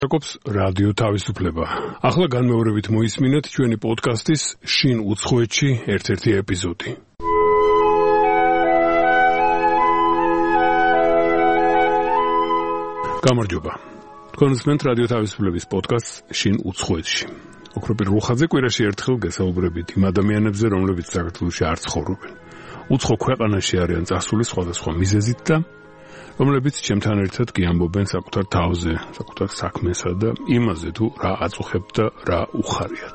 აკობს რადიო თავისუფლება. ახლა განმეორებით მოისმინეთ ჩვენი პოდკასტის შინ უცხოეთში ერთ-ერთი ეპიზოდი. გამარჯობა. თქვენ უსმენთ რადიო თავისუფლების პოდკასტს შინ უცხოეთში. ოქროპირ რუხაძე კვირაში ერთხელ გესაუბრებით იმ ადამიანებზე, რომლებიც საქართველოში არ ცხოვრობენ. უცხო ქვეყანაში არიან წასული სხვადასხვა მიზეზით და რომლებიც ჩემთან ერთად კი ამბობენ საკუთარ თავზე, საკუთარ საქმესა და იმაზე თუ რა აწუხებთ და რა უხარიათ.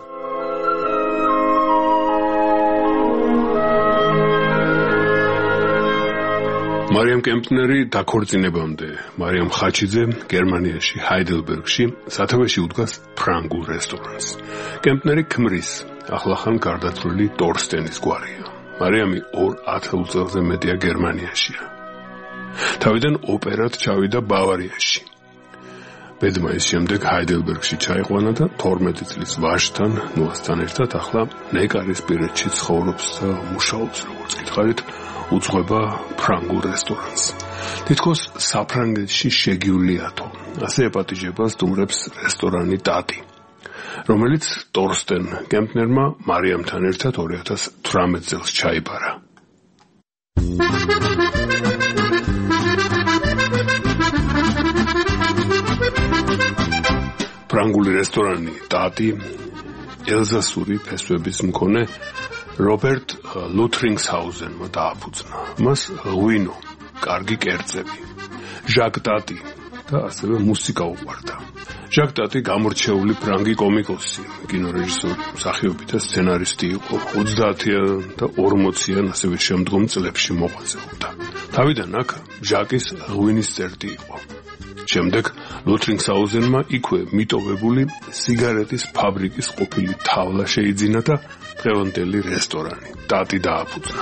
მარიამ კემპნერი დაქორწინებამდე, მარიამ ხაჩიძე გერმანიაში, ჰაიდელბერგში, სათავეში უდგას ფრანგულ რესტორანს. კემპნერი ქმრის, ახლახან გარდაცვლილი ტორსტენის გვარია. მარიამი 2 წელზე მეტია გერმანიაშია. თავიდან ოპერად ჩავიდა ბავარიაში. ბედმა ის შემდეგ ჰაიდელბერგში ჩაიყვანა და 12 წლის ვაჟთან, ნუასთან ერთად ახლა ნეკარისპირეთში ცხოვრობს და მუშაობს, როგორც გითხარით, უძღვება ფრანგულ რესტორანს. თითქოს საფრანგეთში შეგიულიათო. ასე ეპატიჟება სტუმრებს რესტორანი დატი, რომელიც ტორსტენ კემპნერმა მარიამთან ერთად 2018 წელს ჩაიბარა. ფრანგული რესტორანი დატი ელზასური ფესვების მქონე რობერტ ლუთრინგსჰაუზენმა დააფუძნა. მას ღვინო, კარგი კერძები, ჟაკ დატი და ასევე მუსიკა უყვარდა. ჟაკ დატი გამორჩეული ფრანგი კომიკოსი, კინორეჟისორი, მსახიობი და სცენარისტი იყო. 30-იან და 40-იან ასევე შემდგომ წლებში მოღვაწეობდა. თავიდან აქ ჟაკის ღვინის წერტი იყო. შემდეგ ლუთრინგსჰაუზენმა იქვე მიტოვებული სიგარეტის ფაბრიკის ყოფილი თავლა შეიძინა და დღევანდელი რესტორანი დატი დააფუძნა.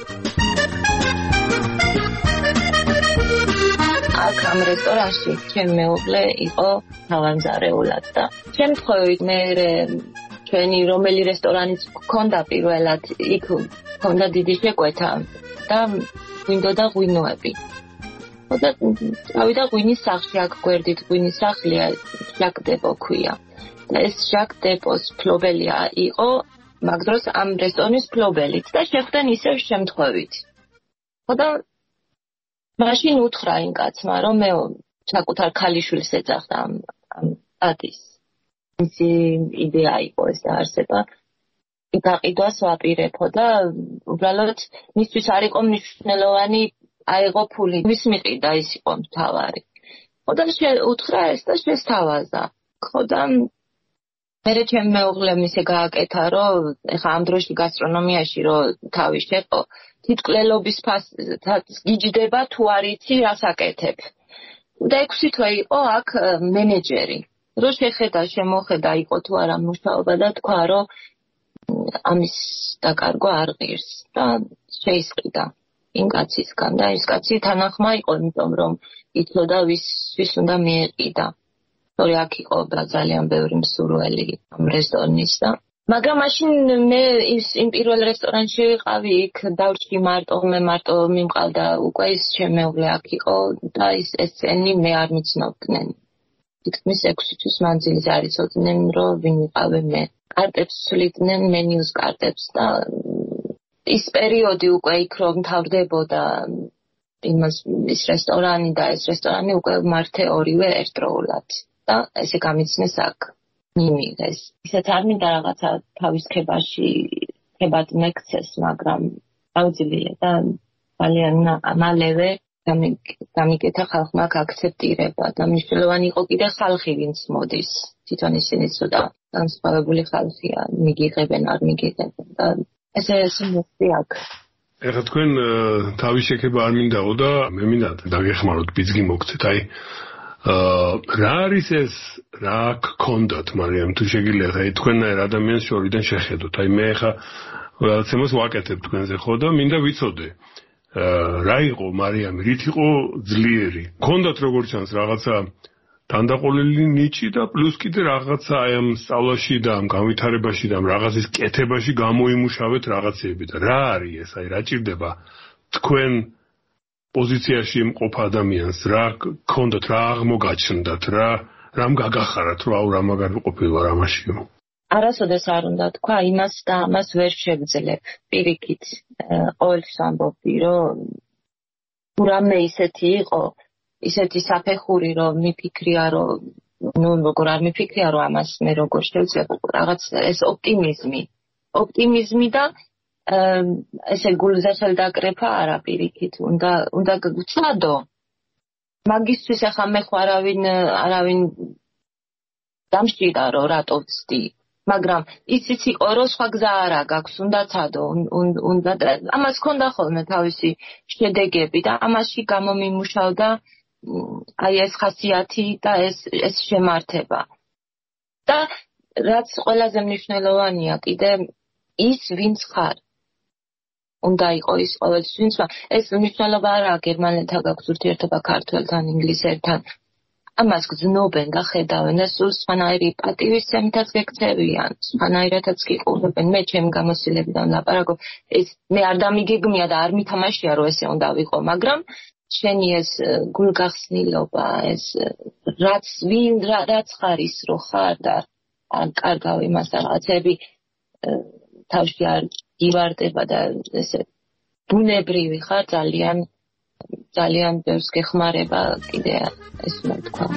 აქ ამ რესტორანში ჩემი მეუღლე იყო თავამზარეულად და შემთხვევით მე ჩვენი რომელი რესტორანიც გქონდა პირველად, იქ გქონდა დიდი შეკვეთა და გვინდოდა ღვინოები. და წავიდა ღვინის სახლში, აქ გვერდით ღვინის სახლია, ჟაკ დებო ქვია. და ეს ჟაკ დებოს ფლობელი იყო მაგ დროს ამ რესტორნის ფლობელიც და შეხვდნენ ისევ შემთხვევით. და მაშინ უთხრა იმ კაცმა, რომ მე საკუთარ ქალიშვილს ეძახდა ამ დატის. მისი იდეა იყო ეს დაარსება. გაყიდვას ვაპირებო და უბრალოდ მისთვის არ იყო მნიშვნელოვანი აიღო ფული, ვის მიყიდა ის იყო მთავარი. და უთხრა ეს და შესთავაზა. და მერე ჩემი მეუღლემ ისე გააკეთა, რომ ეხა ამ დროში გასტრონომიაში რომ თავი შეყო, თითკვლელობის ფასს გიჯდება თუ არ იცი რას აკეთებ. და 6 თვე იყო აქ მენეჯერი. რო შემოხედა იყო თუ არა მუშაობა და თქვა, რომ ამის დაკარგვა არ ღირს და შეისყიდა იმ კაცისგან და ეს კაცი თანახმა იყო, იმიტომ რომ იცოდა ვის უნდა მიეყიდა. თორე აქ იყო ძალიან ბევრი მსურველი ამ რესტორნის და მაგრამ მაშინ მე იმ პირველ რესტორანში ვიყავი, იქ დავრჩი მე მარტო მიმყავდა უკვე ის ჩემი მეუღლე აქ იყო და ეს წენი მე არ მიცნობდნენ. თითქმის 6 თვის მანძილზე არ იცოდნენ, რომ ვინ ვიყავე მე. კარტებს ცვლიდნენ, მენიუს კარტებს და ის პერიოდი უკვე იქ რომ მთავრდებოდა ის რესტორანი და ეს რესტორანი უკვე მართე ორივე ერთდროულად და ესე გამიცნეს აქ მიმიღეს. ისეთ არ მინდა რაღაცა თავის ქებად მეკცეს, მაგრამ აუძილია და ძალიან მალევე გამიგეთა ხალხმა აქცეპტირება და მნიშვნელოვანი იყო კიდე ხალხი, ვინც მოდის. თვითონ ისინი ცოტა განსხვავებული ხალხია, მიგიღებენ, არ მიგიღებენ და ეს მოსი აქ. ეხლა თქვენ თავის შექება არ მინდაო და მე მინდა დაგეხმაროთ ბიძგი მოგცეთ. აი რა არის ეს, რა გქონდათ მარიამ თუ შეგიძლიათ აი თქვენნაირ ადამიანს შორიდან შეხედოთ. აი მე ეხლა რაღაც იმას ვაკეთებ თქვენზე ხო და მინდა ვიცოდე. რა იყო მარიამი, რით იყო ძლიერი? გქონდათ როგორც ჩანს რაღაცა თანდაყოლილი ნიჭი და პლუს კიდე რაღაცა აი ამ სწავლაში და ამ განვითარებაში და ამ რაღაცის კეთებაში გამოიმუშავეთ რაღაცეები და რა არის ეს? აი რა ჭირდება თქვენ პოზიციაში იმყოფ ადამიანს, რა გქონდათ, რა აღმოგაჩნდათ, რამ გაგახარათ, რომ აუ რა მაგარი ყოფილა ამაშიო? არასოდეს არ უნდა თქვა იმას და ამას ვერ შევძლებ. პირიქით, ყოველთვის ამბობდი, რომ რამე ისეთი იყო, ისეთი საფეხური, რომ მიფიქრია, რომ როგორ არ მიფიქრია, რომ ამას მე როგორ შევძლებ, რაღაც ეს ოპტიმიზმი და ესე გულზე ხელდაკრეფა არა პირიქით, უნდა გვცადო. მაგისთვის ახლა მე ხო არავინ დამშვიდა, რომ რატო ვცდი. მაგრამ ისიც იყო, რომ სხვა გზა არა გაქვს, უნდა ცადო, უნდა ამას ქონდა ხოლმე თავისი შედეგები და ამაში გამომიმუშავდა აი ეს ხასიათი და ეს შემართება. და რაც ყველაზე მნიშვნელოვანია კიდე ის ვინც ხარ. უნდა იყოს ის ყოველთვის ვინც ხარ. ეს მნიშვნელობა არაა გერმანელთან გაქვს ურთიერთობა ქართველთან, ინგლისელთან. ამას გძნობენ და ხედავენ და სულ სხვანაირი პატივისცემითაც გექცევიან, სხვანაირადაც გიყურებენ. მე ჩემი გამოცდილებიდან ლაპარაკობ, ეს მე არ დამიგეგმია და არ მითამაშია, რომ ესე უნდა ვიყო, მაგრამ შენი ეს გულგახსნილობა, ეს რაც ხარ ის რო ხარ და არ კარგავ იმას და რაღაცები თავში არ ივარდება და ესე ბუნებრივი ხარ, ძალიან ბევრს გეხმარება კიდე ეს უნდა თქვა.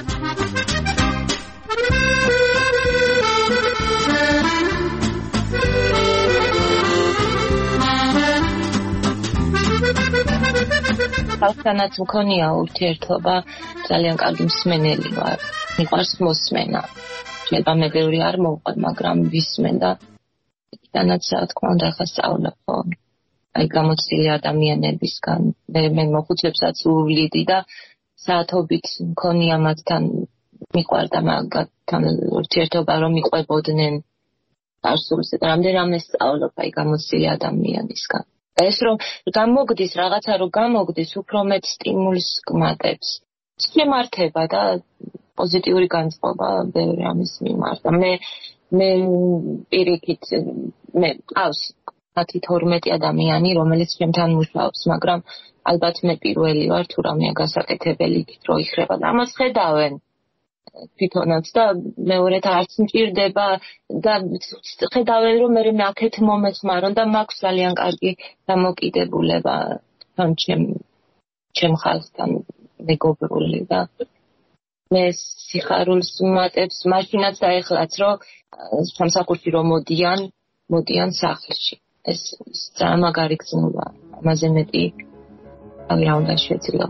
ხალხთანაც მქონია ურთიერთობა, ძალიან კარგი მსმენელი ვარ. მიყვარს მოსმენა. შეიძლება მე ბევრი არ მოვყავ, მაგრამ ვისმენ და იქიდანაც რა თქმა უნდა ახლა სწავლობ ხო. აი გამოცდილი ადამიანებისგან მე მოხუცებსაც უვლიდი და საათობით მქონია მათთან მიყვარდა მაგათთან ურთიერთობა რომ მიყვებოდნენ არსულზე და რამდენიმე სწავლობ აი გამოცდილი ადამიანისგან. ეს რომ გამოგდის რაღაცა რომ გამოგდის უფრო მეტ სტიმულს გმატებს. შემართება და პოზიტიური განწყობა ბევრი ამის მიმართ. მე პირიქით მე ყავს 12 ადამიანი, რომელიც ჩემთან მუშაობს, მაგრამ ალბათ მე პირველი ვარ თუ რამეა გასაკეთებელი იქით რო იხრება და ამას ხედავენ თვითონაც და მეორედ არც მჭირდება და ხედავენ რომ მე აქეთ მომეხმარონ და მაქვს ძალიან კარგი დამოკიდებულება თან ჩემ ხალხთან მეგობრული და მე სიხარულს ვმატებს მაშინაც და ეხლაც რომ სამსახურში რომ მოდიან სახლში. ეს ძალიან მაგარი გზნობა. ამაზე მეტი რა უნდა შეძლო.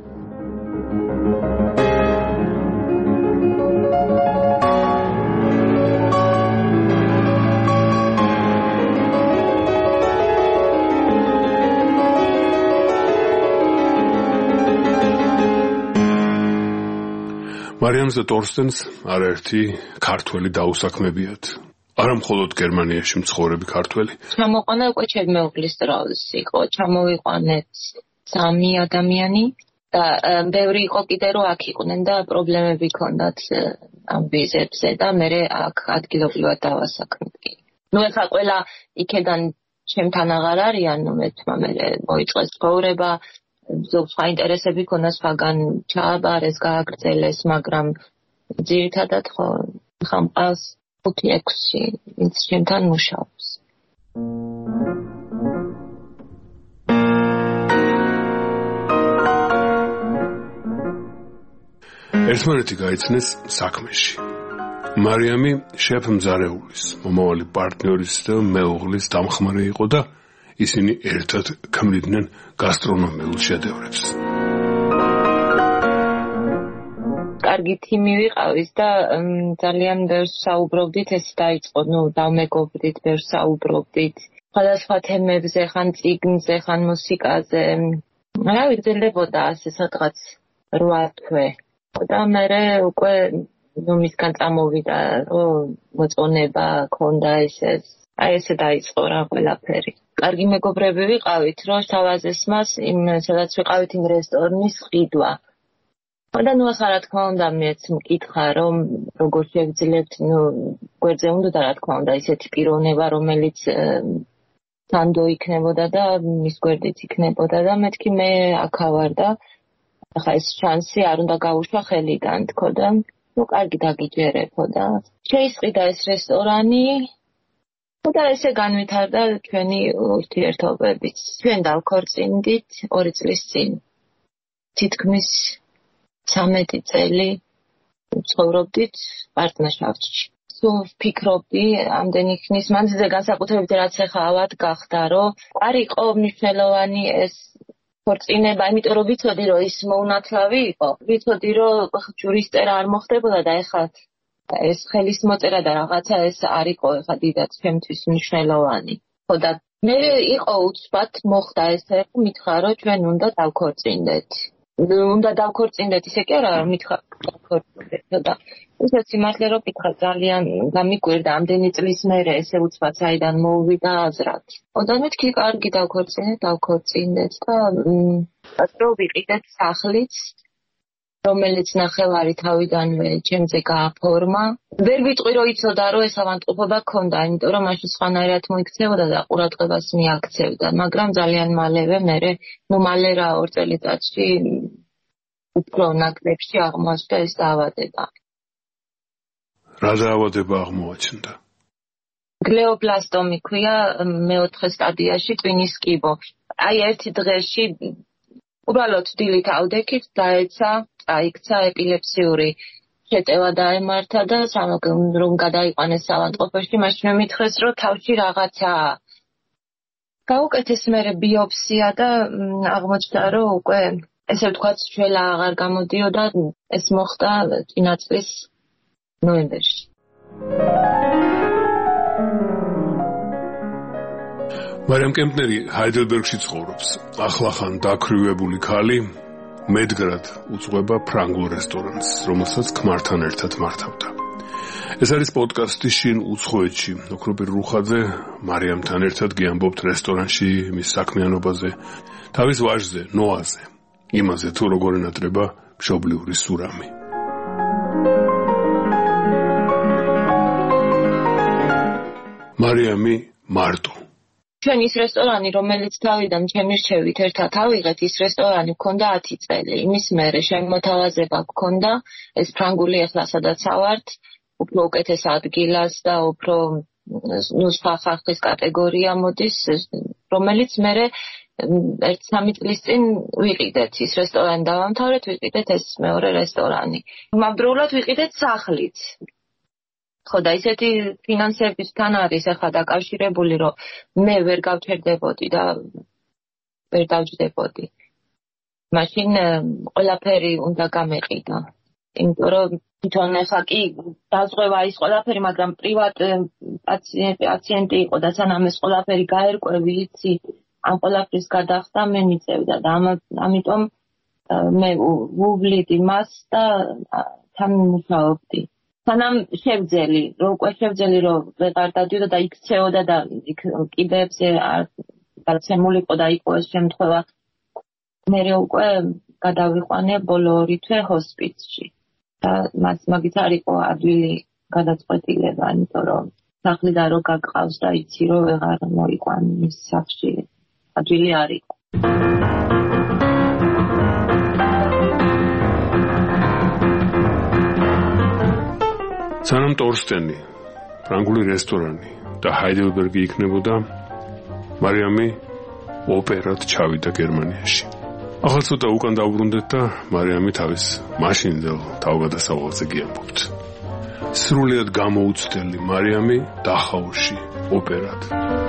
მარიამს და ტორსტენს არაერთი ქართველი დაუსაქმებიათ. არა მხოლოდ გერმანიაში მცხოვრები ქართველი. ჩამოყვანა უკვე ჩემი მეუღლის დროს იყო, ჩამოვიყვანეთ 3 ადამიანი და ბევრი იყო კიდე რომ აქ იყვნენ და პრობლემები ჰქონდათ ამ ვიზებზე და მე აქ ადგილობრივად დავასაქმეთ. ნუ ეხლა ყველა იქედან ჩემთან აღარ არიან, ნუ მე მოიწყეს ცხოვრება, ზოგ სხვა ინტერესები ქონდა, სხვაგან ჩააბარეს, გააგრძელეს, მაგრამ ძირითადად ხო ხა მყავს 5-6 ვინც ჩემთან მუშაობს. ერთმანეთი გაიცნეს საქმეში. მარიამი შეფ მზარეულის, მომავალი პარტნიორის და მეუღლის დამხმარე იყო და ისინი ერთად ქმნიდნენ გასტრონომიულ შედევრებს. კარგი თიმი ვიყავით და ძალიან ბევრს საუბრობდით, ეს დაიწყო, დავმეგობრდით, ბევრს საუბრობდით. სხვადასხვა თემებზე, ხან წიგნზე, ხან მუსიკაზე. რა ვიგრძელებოდა ასე სადღაც 8 თვე. და მე უკვე მისგან წამოვიდა, რომ მოწონება ქონდა ესე დაიწყო რა ყველაფერი. კარგი მეგობრები ვიყავით, რომ თავაზეს მას სადაც ვიყავით იმ რესტორნის ყიდვა. და ახლა რა თქმა უნდა მეც მკითხა რომ როგორ შევძლებთ, გვერდზე უნდა რა თქმა უნდა ისეთი პიროვნება რომელიც თანდო იქნებოდა და მის გვერდით იქნებოდა და მეთქი მე აქ ავარ და ახლა ეს შანსი არ უნდა გაუშვა ხელიდან თქო და ნუ კარგი დაგიჯერებო და შეისყიდა ეს რესტორანი და ესე განვითარდა ჩვენი ურთიერთობებიც. ჩვენ დავქორწინდით 2 წლის წინ. თითქმის 13 წელი ცხოვრობდით პარტნიორში. სულ ვფიქრობდი ამდენი ხნის მანძილზე განსაკუთრებით რაც ახლა ავად გახდა, რომ არ იყო მნიშვნელოვანი ეს ქორწინება, იმიტომ რომ ვიცოდი რომ ის მოუნათლავი იყო. ვიცოდი რომ ჯურისტერა არ მოხდებოდა და ახლა ეს ხელის მოწერა და რაღაცა ეს არ იყო ახლა დიდად ჩემთვის მნიშვნელოვანი. ხო და მე იყო უცბად მოხდა ესე, მითხრა რომ ჩვენ უნდა დავქორწინდეთ. უნდა დავქორწინდეთ, ისე კი არა რომ მითხრა დავქორწინდეთ და ისე სიმართლე რომ მითხრა ძალიან გამიკვირდა ამდენი წლის მერე ესე უცბად საიდან მოვიდა აზრად. და მეთქი კარგი დავქორწინდეთ და ასე ვიყიდეთ სახლიც, რომელიც ნახევარი თავიდანვე ჩემზე გააფორმა. ვერ ვიტყვი რომ იცოდა რომ ეს ავანტყოფობა ქონდა, იმიტომ რომ მაშინ სხვანაირად მოიქცეოდა და ყურადღებას მიაქცევდა, მაგრამ ძალიან მალევე მალე რა 2 წელიწადში უფრო ნაკლებში აღმოაჩნდა ეს დაავადება. რა დაავადება აღმოაჩნდა? გლეობლასტომი ქვია მეოთხე სტადიაში ტვინის კიბო. აი ერთი დღეში უბრალოდ დილით ავდექით, დაეცა, წაიქცა ეპილეფსიური შეტევა დაემართა და რომ გადაიყვანეს ავანტყოფოში, მაშინ მითხრეს, რომ თავში რაღაცაა. გაუკეთეს მერე ბიოპსია და აღმოჩნდა, რომ უკვე ესე ვთქვათ, შველა აღარ გამოდიოდა, ეს მოხდა წინა წლის ნოემბერში. მარიამ კემპნერი ჰაიდელბერგში ცხოვრობს. ახლახან დაქრივებული ქალი მედგრად უძღვება ფრანგულ რესტორანს, რომელსაც ქმართან ერთად მართავდა. ეს არის პოდკასტი შინ უცხოეთში. ოქროპირ რუხაძე მარიამთან ერთად გიამბობთ რესტორანში მის საქმიანობაზე, თავის ვაჟზე, ნოაზე, იმაზე თუ როგორ ენატრება მშობლიური სურამი. მარიამი მარტო. ჩვენ ის რესტორანი, რომელიც თავიდან ჩემი რჩევით ერთად ავიღეთ, ის რესტორანი მქონდა 10 წელი. იმის მერე შემოთავაზება მქონდა, ეს ფრანგული ახლა სადაც ავართ, უფრო უკეთეს ადგილას და უფრო სხვა ხალხის კატეგორია მოდის, რომელიც მერე 1-3 წლის წინ ვიყიდეთ ის რესტორანი დავამთავრეთ, ვიყიდეთ ეს მეორე რესტორანი. მავდროულად ვიყიდეთ სახლიც. ხო და ისეთი ფინანსებისთან არის ახლა დაკავშირებული, რომ მე ვერ გავჩერდებოდი და ვერ დავჯდებოდი. მაშინ ყველაფერი უნდა გამეყიდა. იმიტომ რომ თვითონ ახლა კი დაზღვევა ის ყველაფერი, მაგრამ პრივატ პაციენტი იყო და სანამ ეს ყველაფერი გაერკვევი, იცი, ამ ყველაფრის გადახდა მე მიწევდა და ამიტომ მე ვუვლიდი მას და თან მუშაობდი. სანამ შევძელი, უკვე შევძელი, რომ ვეღარ დადიოდა და იქცეოდა და იქ კიდეებზე დაცემულიყო და იყო ეს შემთხვევა. მე უკვე გადავიყვანე ბოლო 2 თვე ჰოსპიცში. და მაგით არ იყო ადვილი გადაწყვეტილება, იმიტომ რომ სახლი და რო გაგყავს და იცი რომ ვეღარ მოიყვანი ის სახლში. ადვილი არ იყო. სანამ ტორსტენი, ფრანგული რესტორანი და ჰაიდელბერგი იქნებოდა, მარიამი ოპერად ჩავიდა გერმანიაში. ახლა ცოტა უკან დავბრუნდეთ და მარიამი თავის მაშინდელ თავგადასავალზე გიამბობთ. სრულიად გამოუცდელი მარიამი დახაოში ოპერად.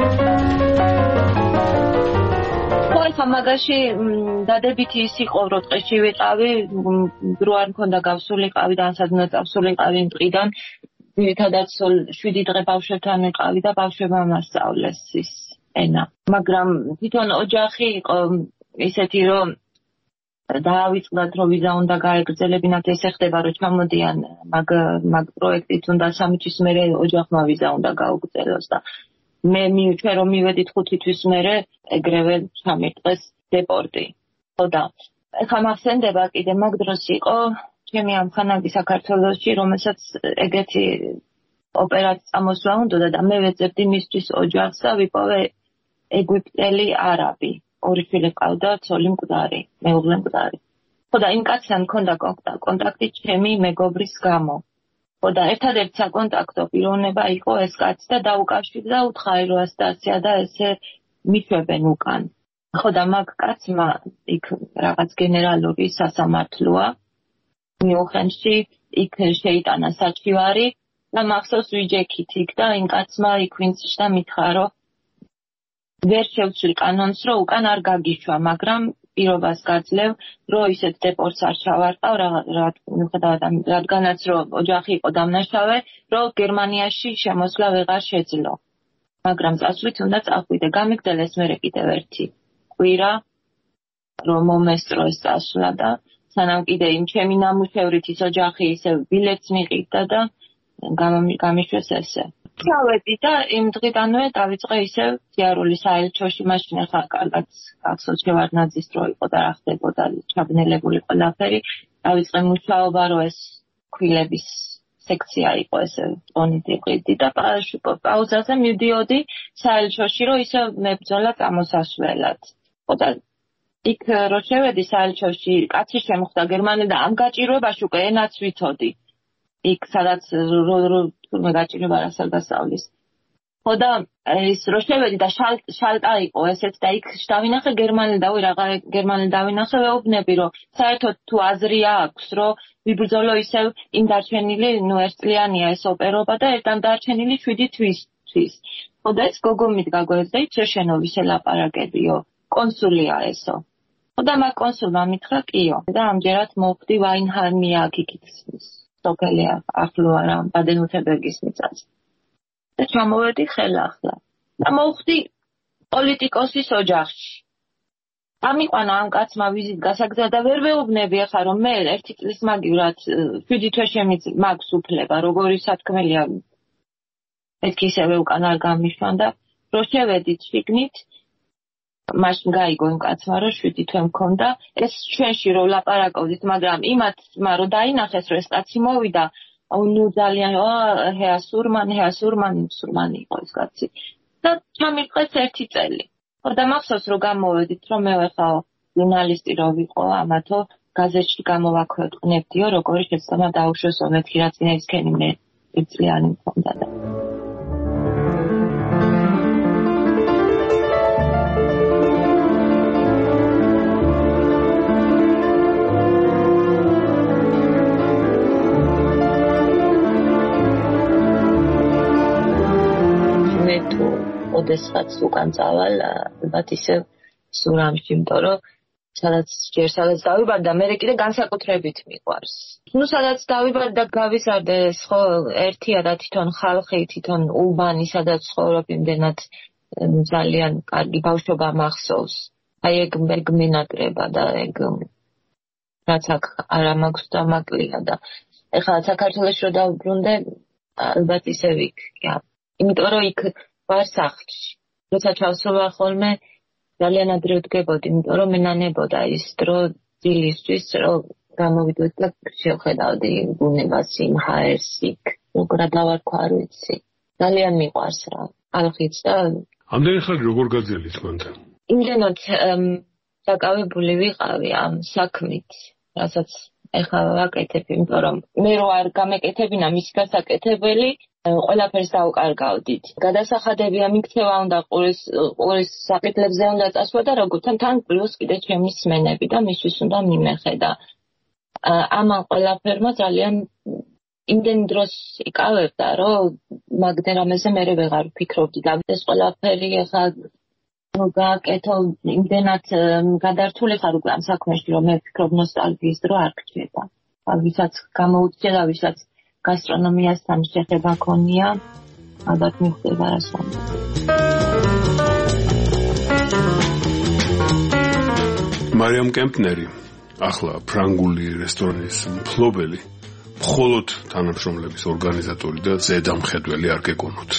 მაგაში დადებითი ის იყო, რომ ტყეში ვიყავი, დრო არ მქონდა გავსულიყავი და ანსადნა წავსულიყავი იმ ტყიდან. ძირითადად 7 დღე ბავშვებთან ვიყავი და ბავშვებმა მასწავლეს ის ენა. მაგრამ თვითონ ოჯახი იყო ისეთი, რომ დაავიწყდათ, რომ ვიზა უნდა გაეგრძელებინათ, ესე ხდება, რომ ჩამოდიან მაგ პროექტით უნდა 3 თვის მერე ოჯახმა ვიზა უნდა გაუგრძელოს და მე ჩვენ რომ მივედით 5 თვის მერე ეგრევე ჩამირტყეს დეპორტი. ხო და ეხლა მახსენდება კიდე მაგ დროს იყო ჩემი ამხანაგი საქართველოში, რომელსაც ეგეთი ოპერაცია წამოსვლა უნდა და მე ვეძებდი მისთვის ოჯახს და ვიპოვე ეგვიპტელი არაბი. 2 შვილი ყავდა, ცოლი მკვდარი, მეუღლე მკვდარი. ხო და იმ კაცთან მქონდა კონტაქტი ჩემი მეგობრის გამო. ხო და ერთადერთი საკონტაქტო პიროვნება იყო ეს კაცი და დაუკავშირდა უთხრა რომ ასტაცია და ესე მიშვებენ უკან. ხო და მაგ კაცმა იქ რაღაც გენერალური სასამართლოა მიუხენში იქ შეიტანა საჩივარი და მახსოვს ვიჯექით იქ და იმ კაცმა იქ ვინც და მითხრა რომ ვერ შევცვლ კანონს რომ უკან არ გაგიშვა, მაგრამ პირობას გაძლევ რომ ისეთ დეპორტს არ ჩავარტყავ მიუხედავად რადგანაც რომ ოჯახი იყო დამნაშავე რომ გერმანიაში შემოსვლა ვეღარ შეძლო. მაგრამ წასვლით უნდა წახვიდე. გამიგდელეს მერე კიდევ ერთი კვირა რომ მომესწრო ეს წასვლა და სანამ კიდე იმ ჩემი ნამუშევრით ის ოჯახი ისე ბილეთს მიყიდა და გამიშვეს ესე. ჩავედი და იმ დღიდანვე დავიწყე ისევ სიარული საელჩოში, მაშინ ახლა კარგად გახსოვს შევარდნაძის დრო იყო და რა ხდებოდა ჩაბნელებული ყველაფერი. დავიწყე მუშაობა რომ ეს ქვილების სექცია იყო ესე ტონით იყიდი და პაუზაზე მივდიოდი საელჩოში რომ ისევ მებრძოლა წამოსასვლელად. ხო და იქ რო შევედი საელჩოში კაცი შემხვდა გერმანელი და ამ გაჭირვებაში უკვე ენაც ვითოდი. იქ სადაც თურმე გაჭირება არას არ გასწავლის. ხო და ის რო შევედი და შალტა იყო ესეც და იქ დავინახე გერმანელი და რა გერმანელი დავინახე ვეუბნები რომ საერთოდ თუ აზრი აქვს რომ ვიბრძოლო ისევ იმ დარჩენილი ერთწლიანია ეს ოპერობა და ერთამ დარჩენილი 7 თვის. ხო და ეს გოგო მიდგაგორეს და იცი შენო ვისელაპარაკებიო კონსულია ესო. ხო და მაგ კონსულმა მითხრა კიო და ამჯერად მოვხდი ვაინჰარმია აქ სოფელი ახლოა რა ბადენ-ვურტემბერგის მიწაზე. და ჩამოვედი ხელახლა. და მოვხდი პოლიტიკოსის ოჯახში. ამიყვანა ამ კაცმა ვიზით გასაგზა და ვერ ვეუბნები ახლა რომ მე ერთი წლის მაგივრად 7 თვე მაქვს უფლება, როგორი სათქმელია მეთქი ისევე უკან არ გამიშვან და რო შევედით შიგნით მაშინ გაიგო იმ კაცმა რომ 7 თვე მქონდა ეს ჩვენში რომ ლაპარაკობდით, მაგრამ იმათმა რომ დაინახეს რომ ეს კაცი მოვიდა ნუ ძალიან ჰეასურმანი იყო ეს კაცი და ჩამირყეს 1 წელი. ხო და მახსოვს რომ გამოვედით რომ მე ხა ჟურნალისტი რო ვიყო ამათო გაზეთში გამოვაქვეყნებდიო როგორი შეცდომა დაუშვესო მეთქი რა წინებისკენი მე 1 წლიანი მქონდა და ოდესღაც უკან წავალ ალბათ ისე სურამში, იმიტომ რომ სადაც დავიბარდა და მე კიდე განსაკუთრებით მიყვარს. ნუ სადაც დავიბარდა და გავიზარდე ხო ერთია და თვითონ ხალხი, თვითონ უბანი სადაც ცხოვრობ იმდენად ძალიან კარგი ბავშვობა მახსოვს. აი ეგ მინატრება და ეგ რაც აქ არ მაქვს დამაკლია და ეხლა საქართველოში რომ დავბრუნდე ალბათ ისე ვიქია. იმიტომ რომ იქ ვარ სახლში. როცა ჩავსროლა ხოლმე ძალიან ადრე ვდგებოდი, იმიტომ რომ მენანებოდა ის დრო ძილისთვის, რომ გამოვიდოდი და შევხედავდი ბუნებას იმ ჰაერს იქ. როგორად დავარქვა არ ვიცი. ძალიან მიყვარს რა. ალხიც და ამდენი ხანი როგორ გაძიელით მანთან? იმდენად დაკავებული ვიყავი ამ საქმით, რასაც ეხლა ვაკეთებ, იმიტომ რომ მე რო არ გამეკეთებინა მის გასაკეთებელი ყველაფერს დაუკარგავდით. გადასახადებია მიქცევა უნდა ყურის საკითხებზე უნდა წასვლა და როგორთან თან პლუს კიდე ჩემი სმენები და მისთვის უნდა მიმეხედა. ამან ყველაფერმა ძალიან იმდენ დროს იკავებდა, რომ მაგდენ რამეზე მე ვეღარ ვფიქრობდი და ეს ყველაფერი ახლა გააკეთო იმდენად გადართული ხარ უკვე ამ საქმეში, რომ მე ვფიქრობ ნოსტალგიის დრო არ გჭირდება. ვისაც გამოუჩნდა და ვისაც გასტრონომიასთან შეხება ქონია, ალბათ მიხვდება რასვამ. მარიამ კემპნერი, ახლა ფრანგული რესტორანის მფლობელი, მხოლოდ თანამშრომლების ორგანიზატორი და ზედამხედველი არ გეკონოთ.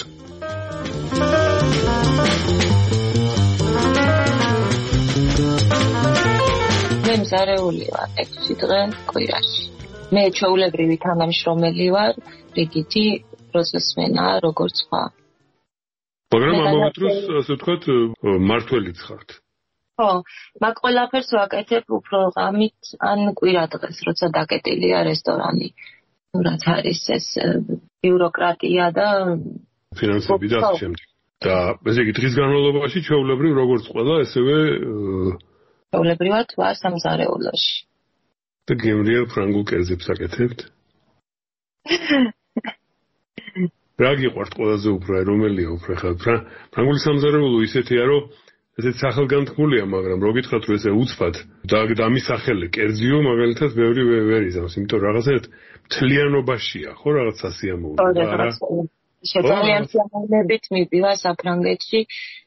მე მზარეული ვარ 6 დღე კვირაში. მე ჩვეულებრივი თანამშრომელი ვარ, რიგითი პროცესმენა, როგორც სხვა. მაგრამ ამავე დროს, ასე ვთქვათ, მმართველიც ხართ. ხო, მაგ ყველაფერს ვაკეთებ უფრო ღამით ან კვირა დღეს, როცა დაკეტილია რესტორანი. რაც არის ეს ბიუროკრატია და ფინანსები და ასე შემდეგ. და ესე იგი დღის განმავლობაში ჩვეულებრივ როგორც ყველა, ესევე ჩვეულებრივად ვარ სამზარეულოში. და გემრიელ ფრანგულ კერძებს აკეთებთ? რა გიყვართ ყველაზე უფრო, რომელია უფრო ხარ? ფრანგული სამზარეულო ისეთია, რომ ესეც სახელგანთქმულია, მაგრამ რო გითხრათ, რომ ესე უცბად და დამისახელე კერძიო, მაგალითად, ბევრი ვერ იზამს, იმიტომ რაღაცა მთლიანობაშია, ხო, რაღაც სასიამოვნო. ძალიან სიამოვნებით მივიდა საფრანგეთში,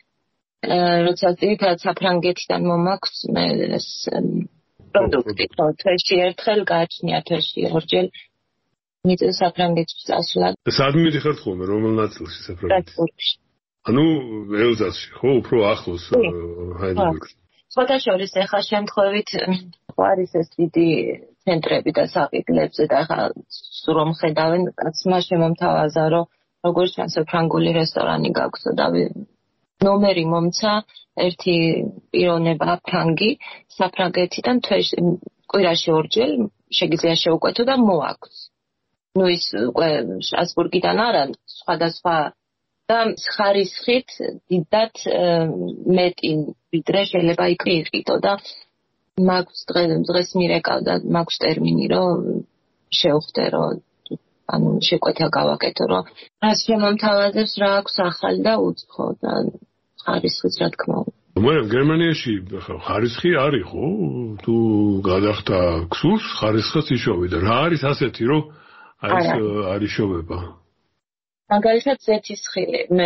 როცა ძირითადად საფრანგეთიდან მომაქვს მე ეს პროდუქტი, ხო, თვეში ერთხელ გააჩნია, თვეში ორჯერ მიწევს საფრანგეთში წასვლა. სად მიდიხართ ხოლმე, რომელ ნაწილში საფრანგეთში? ანუ ელზასში, ხო, უფრო ახლოს ჰაიდელბერგს. სხვათაშორის ახლა შემთხვევით არის ეს დიდი ცენტრები და საყიდლებზე და ახლა რომ ხედავენ, კაცმა შემომთავაზა, რომ როგორც ჩანს ფრანგული რესტორანი გაქვს და ნომერი მომცა, ერთი პიროვნება ფრანგი საფრანგეთიდან თვეში კვირაში ორჯერ შეგიძლია შეუკვეთო და მოაქვს. ნუ ის უკვე შტრასბურგიდან არა, სხვადასხვა და ხარისხით დიდად მეტი ვიდრე შეიძლება იქ იყიდო და მაქვს დღეს მირეკავდა, მაქვს ტერმინი, რომ შევხვდე, რომ ანუ შეკვეთა გავაკეთო, რომ რაც შემომთავაზებს რა აქვს ახალი და უცხო და ხარისხიც რა თქმა უნდა. მაგრამ გერმანიაში ხარისხი არის, ხო? თუ გადახდა ქსურს, ხარისხიც იშოვი და რა არის ასეთი, რომ არის შოვება? მაგალითად ზეთისხილი მე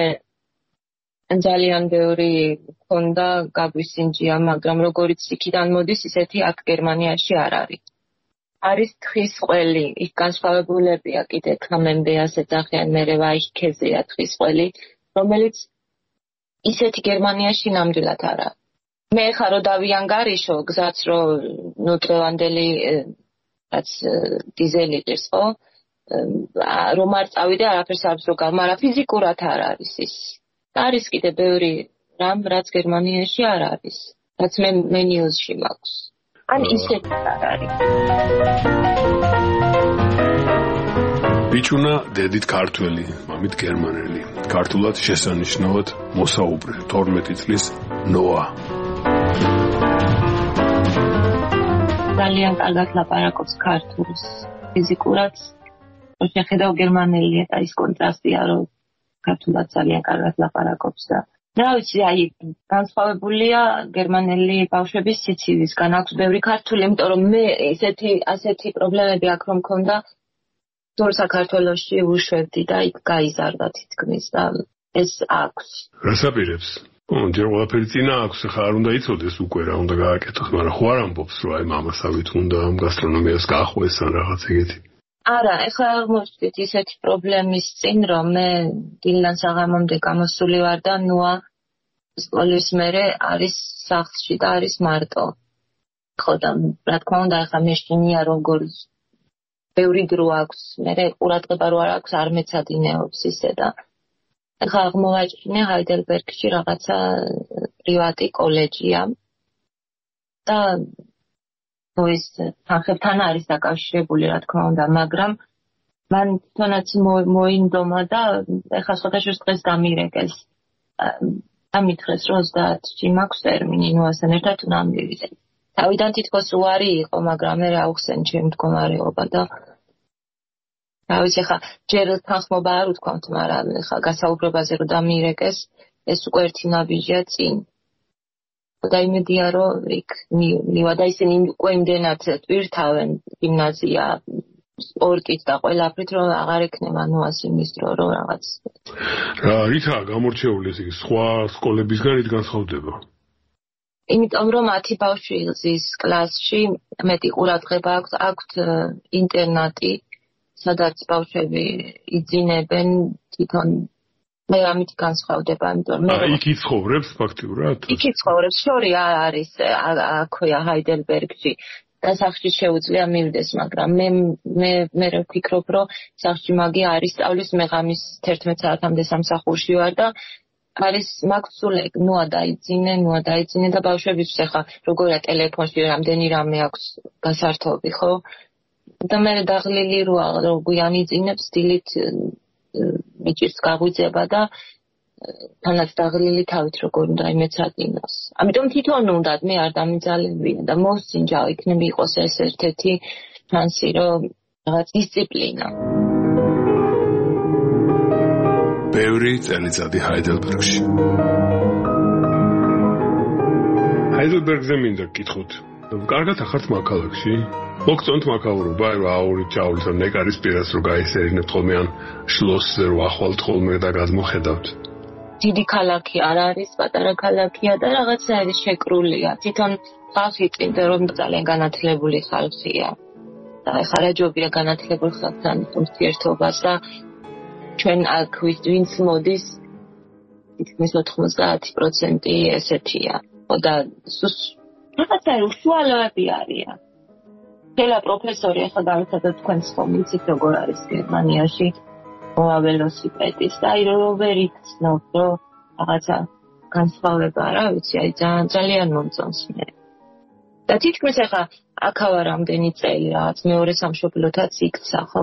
ძალიან ბევრი მქონდა გაგვისინჯია, მაგრამ როგორიც იქიდან მოდის, ისეთი აქ გერმანიაში არ არის. არის თხის ყველი, იქ განსხვავებულებია კიდე კამემბეას ეძახიან, მერე ვაიხქეზეა თხის ყველი, რომელიც ისეთი გერმანიაში ნამდვილად არ არის. მე ხა რო დავიანგარიშო, გზაც რო ნუ დღევანდელი რაც დიზელი ყირს, ხო? რომ არ წავიდე არაფერს არ ვსროგავ, მაგრამ ფიზიკურად არ არის ის. არის კიდე ბევრი რამ, რაც გერმანიაში არ არის, რაც მე მენიუში მაქვს. ან ისეთი არ არის. ბიჭუნა დედით ქართველი, მამით გერმანელი. ქართულად შესანიშნავად მოსაუბრე, 12 წლის ნოა. ძალიან კარგად ლაპარაკობს ქართულს. ფიზიკურად შეხედავ გერმანელია და ის კონტრასტია, რომ ქართულად ძალიან კარგად ლაპარაკობს და რა ვიცი, აი განსხვავებულია გერმანელი ბავშვების სიცივისგან. აქვს ბევრი ქართული, იმიტომ რომ მე ასეთი პრობლემები აქ რომ მქონდა, თორ საქართველოში უშვებდი და იქ გაიზარდა თითქმის და ეს აქვს. რას აპირებს? ჯერ ყველაფერი წინა აქვს, ხა არ უნდა იცოდეს უკვე რა უნდა გააკეთოს, მაგრამ ხო არ ამბობს, რომ აი მამასავით უნდა ამ გასტრონომიას გაახვეს ან რაღაც ეგეთი. არა, ეხლა აღმოჩნდით ისეთი პრობლემის წინ, რომ მე დილიდან საღამომდე გამოსული ვარ და ნუა სკოლის მერე არის სახლში და არის მარტო. ხო და რა თქმა უნდა, ეხლა მეშინია როგორ ბევრი დრო აქვს, მერე ყურადღება რო არ აქვს, არ მეცადინეობს ისე და ეხლა აღმოვაჩინე ჰაიდელბერგში რაღაცა პრივატი კოლეჯია და ის თანხებთან არის დაკავშირებული, რა თქმა უნდა, მაგრამ მან თვითონაც მოინდომა და ეხლა სხვადასხვა დღეს დამირეკეს. ამითხრეს, რომ 30-ში მაქვს ტერმინი, ნუ ასენ ერთად უნდა მივიდე. თავიდან თითქოს უარი იყო, მაგრამ მე აუხსენ ჩემი მდგომარეობა და რა ვიცი, ხა ჯერ თანხმობა არ უთქვამთ, მაგრამ ხა გასაუბრებაზე რომ დამირეკეს, ეს უკვე ერთი ნაბიჯია წინ. და იმედია, რომ იქ მივა და ისინი უკვე იმდენად ტვირთავენ გიმნაზია სპორტით და ყველაფრით, რომ აღარ ექნება ნუ ასიმის დრო, რომ რაღაც. რა რითაა გამორჩეული ეს სხვა სკოლებისგან რით განსხვავდება? იმიტომ რომ 10 ბავშვი ზის კლასში მეტი ყურადღება აქვთ ინტერნატი, სადაც ბავშვები იძინებენ თვითონ მე ამით განსხვავდება, იმიტომ რომ იქ იცხოვრებს ფაქტიურად? იქ იცხოვრებს, შორი არის აქვეა ჰაიდელბერგში და სახლში შეუძლია მივიდეს, მაგრამ მე ვფიქრობ, რომ სახლში მაგი არის სწავლის, მე ღამის 11 საათამდე სამსახურში ვარ და არის მაქსულე ნოა დაიძინე და ბავშვების ახლა როგორია ტელეფონში რამდენი რამე აქვს გასართობი ხო და მე დაღლილი რო გვიანიძინებს დილით მიჭირს გაღვიძება და თანაც დაღლილი თავით როგორ უნდა იმეცადინოს ამიტომ თვითონ უნდა მე არ დამიძალებია და მოსინჯა იქნება იყოს ეს ერთ-ერთი შანსი რომ რაღაც დისციპლინა ბევრი წელიწადი ჰაიდელბერგში. ჰაიდელბერგზე მინდა გკითხოთ. კარგად ახართ მაქალაქში? მოგწონთ მაქაურობა, რა აურით ჩაურით რომ ნეკარის პირას რო გაისერინებთ ხოლმე ან შლოსზე რო ახვალთ ხოლმე და გადმოხედავთ. დიდი ქალაქი არ არის, პატარა ქალაქია და რაღაცა არის შეკრულია. თვითონ ხალხი წინდა რომ ძალიან განათლებული ხალხია. და ეხლა რა ჯობია განათლებულ ხალხთან ურთიერთობას და ჩვენ აქ ვინც მოდის თითქმის 90% ესეთია. და რაღაცა უშუალოები არიან. ხელა პროფესორი ახლა გავიცადოთ თქვენს ხომ იცით როგორ არის გერმანიაში ველოსიპედის და აი ვერ იცნობ რომ რაღაცა განსხვავება რა ვიცი აი ძალიან მომწონს მე. და თითქმის ახლა აქავა რამდენი წელი რაღაც მეორე სამშობლოთაც იქცა ხო?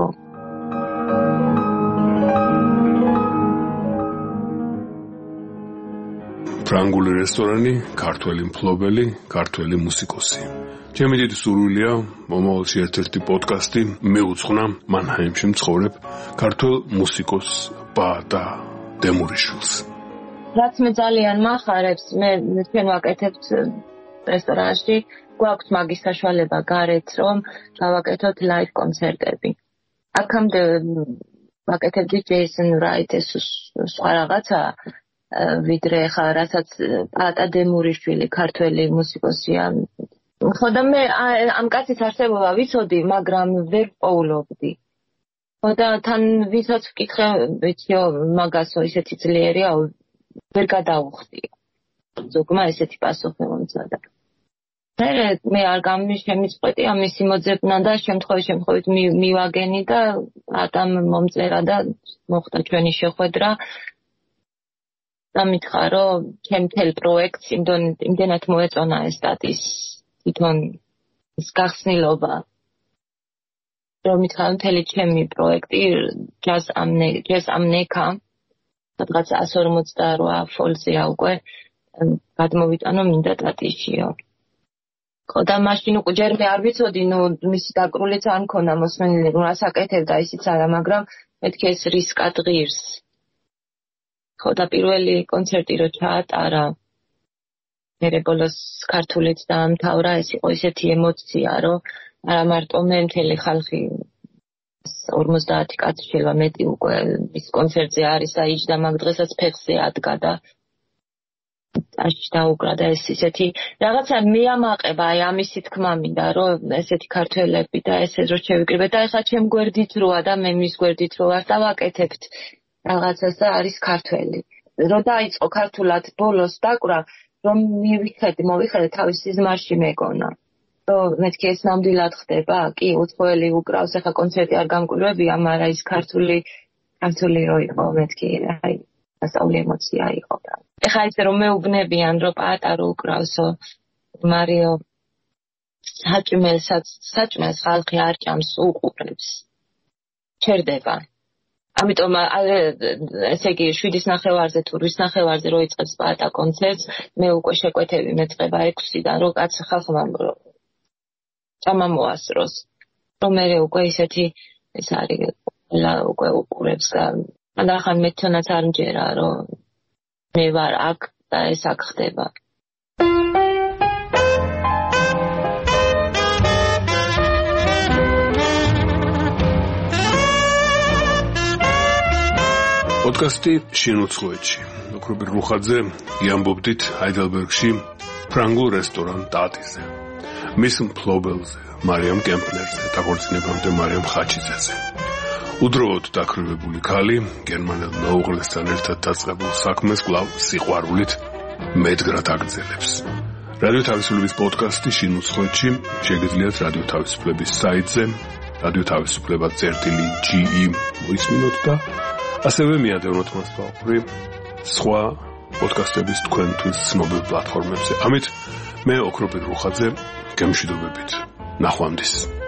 ფრანგული რესტორანი, ქართველი მფლობელი, ქართველი მუსიკოსი. ჩემი დიდი სურვილია მომავალში ერთ-ერთი პოდკასტი მეუძღვნა მანჰაიმში მცხოვრებ ქართველ მუსიკოსს ბაატა დემურიშვილს. რაც მე ძალიან მახარებს, მე ჩვენ ვაკეთებთ რესტორანში, გვაქვს მაგის საშუალება გარეთ, რომ გავაკეთოთ ლაივ კონცერტები. აქამდე ვაკეთებდი ჯეისონ რაიტის სხვა რაღაცა ვიდრე ხა რასაც ბაატა დემურიშვილი ქართველი მუსიკოსია. ხო და მე ამ კაცის არსებობა ვიცოდი, მაგრამ ვერ პოულობდი. ხო და თან ვისაც ვკითხე, ვიციო, მაგასო ისეთი ძლიერია, ვერ გადაუხდია. ზოგმა ესეთი პასუხი მომწოდა. მე არ შემიწყვეტი ამის იმოძებნა და შემთხვევით მივაგენი და ატამ მომწერა და მოხდა ჩვენი შეხვედრა. და მითხრა რომ ჩემ თელ პროექტს იმდენად მოეწონა ეს სტატის თვითონ ის გახსნილობა რომ მითხრა მთელი ჩემი პროექტი ჯაზ ამნეკა სადღაც 148 ფოლზეა უკვე გადმოვიტანო მინდა ტატიშიო. ხო და მაშინ უკვე ჯერ მე არ ვიცოდი მისი დაკრულიც არ მქონდა მოსმენილი რომ რას აკეთებდა ისიც არა მაგრამ მეთქი ეს რისკად ღირს. ხო და პირველი კონცერტი რო ჩაატარა მერე ბოლოს ქართულით დაამთავრა ეს იყო ისეთი ემოცია რომ არა მარტო მე მთელი ხალხი 50 კაცი შეიძლება მეტი უკვე ის კონცერტზე არის და იჯდა მაგ დღესაც ფეხზე ადგა და აშ დაუკრა და ეს ისეთი რაღაცა მეამაყება აი ამისი თქმა მინდა რომ ესეთი ქართველები და ესე რო შევიკრიბე და ეხლა ჩემ გვერდით როა და მე მის გვერდით რო ვარ და ვაკეთებთ რაღაცას და არის ქართველი. რო დაიწყო ქართულად ბოლოს დაკვრა, რომ მოვიხედე თავის სიზმარში მეგონა. რომ მეთქი ეს ნამდვილად ხდება, კი, უცხოელი უკრავს, ახლა კონცერტი არ გამკვირვებია, მაგრამ ის ქართული რო იყო, მეთქი, აი, ასწავლი ემოცია იყო. ახლა ისე რომ მეუბნებიან, რომ პაატა რო უკრავსო, მარიო საჭმელს ხალხი არ ჭამს, უყურებს. ჩერდება. ამიტომ ესე იგი 7:30-ზე თუ 8:30-ზე რო იწყებს პაატა კონცერტს, მე უკვე შეკვეთები მეწყება 6-დან, რომ კაც ხალხმა ჭამა მოასწროს. რომ მე უკვე ისეთი ეს არის უკვე უყურებს და ახლა მე თვითონაც არ მჯერა, რომ მე ვარ აქ და ეს აქ ხდება. პოდკასტი შინუცხოვეთში. ოქრობილ რუხაძე იამბობდით ჰაიდელბერგში ფრანგულ რესტორან ტატიზე. მის მფლობელზე, მარიამ კემპნერზე, დაქორწინებამდე მარიამ ხაჩიძეზე. უდროოდ დაქრევებული ქალი, გერმანელ მეუღლესთან ერთად დაწყებულ საქმეს კვლავ სიყვარულით მედგრად აგრძელებს. რადიო თავისუფლების პოდკასტი შინუცხოვეთში შეგიძლიათ რადიო თავისუფლების საიტზე, რადიო თავისუფლება.ge მოისმინოთ და ასევე მიადევნოთ მას ბავშვი სხვა პოდკასტების თქვენთვის ცნობილ პლატფორმებზე. ამით მე ოქროპირ რუხაძე გემშვიდობებით. ნახვამდის.